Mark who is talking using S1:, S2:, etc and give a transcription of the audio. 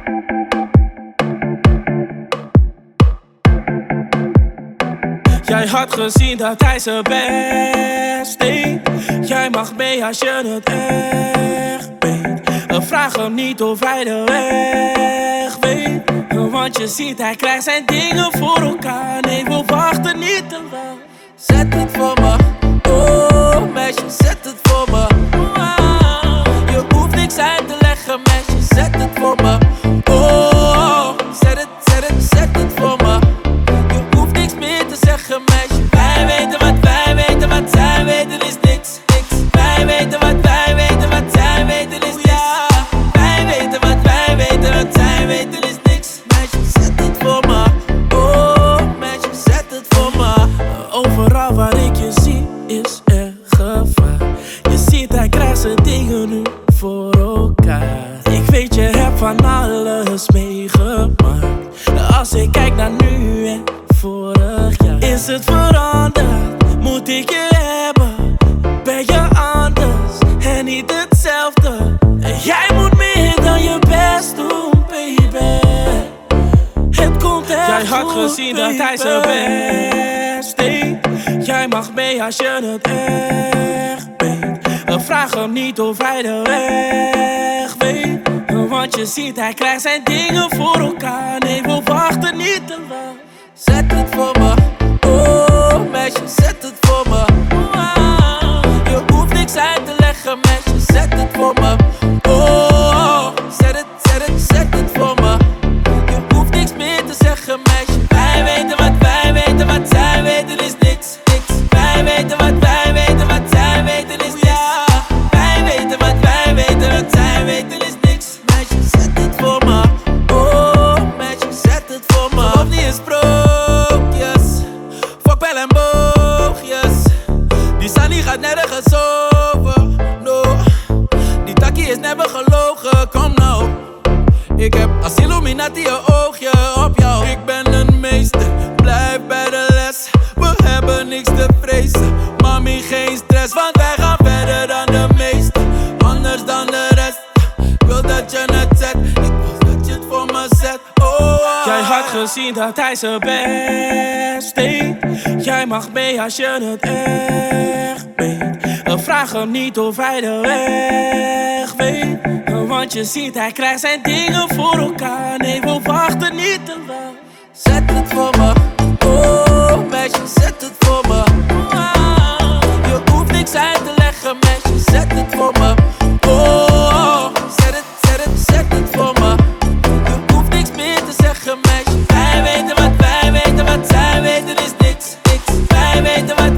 S1: Jij had gezien dat hij zijn best deed. Jij mag mee als je het echt weet. Vraag hem niet of hij de weg weet. Want je ziet hij krijgt zijn dingen voor elkaar. Nee, we wachten niet te lang.
S2: Zet het voor me, oh meisje, zet het voor me. Je hoeft niks uit te leggen meisje, zet het voor me. Oh, zet het voor me. Je hoeft niks meer te zeggen meisje. Wij weten wat zij weten is niks. Wij weten wat zij weten is niks. Wij weten wat zij weten is niks. Meisje, zet het voor me. Oh, meisje, zet het voor me.
S1: Overal waar ik je zie is er gevaar. Je ziet hij krijgt zijn dingen nu voor elkaar. Ik weet je hebt van alles meegemaakt. Als ik kijk naar nu en vorig jaar, is het veranderd? Moet ik je hebben? Ben je anders en niet hetzelfde? Jij moet meer dan je best doen, baby. Het komt echt goed. Jij had gezien dat hij zijn best deed. Jij mag mee als je het echt weet. Vraag hem niet of hij de weg weet. Want je ziet hij krijgt zijn dingen voor elkaar. Nee, we wachten niet te lang.
S2: Zet het voor me, oh meisje, zet het voor me. Je hoeft niks uit te leggen meisje, zet het voor me. Oh, zet het voor me. Je hoeft niks meer te zeggen meisje. Wij weten wat zij weten is niks. Wij weten wat zij weten is niks. Wij weten wat zij weten is niks. Meisje, zet het voor me. Oh, meisje, zet het voor me. Geloof niet in sprookjes. Fuck wel en boogjes. Die Sunny gaat nergens over. No, die takkie is never gelogen. Kom nou. Ik heb als Illuminati een oogje op jou. Ik ben een meester, blijf bij de les. We hebben niks te vrezen. Mami, geen stress, want wij gaan verder dan de meesten. Anders dan de rest. Ik wil dat je het zet. Ik wil dat je het voor me zet. Oh.
S1: Jij had gezien dat hij zijn best deed. Jij mag mee als je het echt weet. Vraag hem niet of hij de weg weet. Want je ziet hij krijgt zijn dingen voor elkaar. Nee, we wachten niet te lang.
S2: Zet het voor me, oh meisje, zet het voor me. Je hoeft niks uit te leggen meisje, zet het voor me. Oh, zet het voor me. Je hoeft niks meer te zeggen meisje. Wij weten wat zij weten is niks. Wij weten wat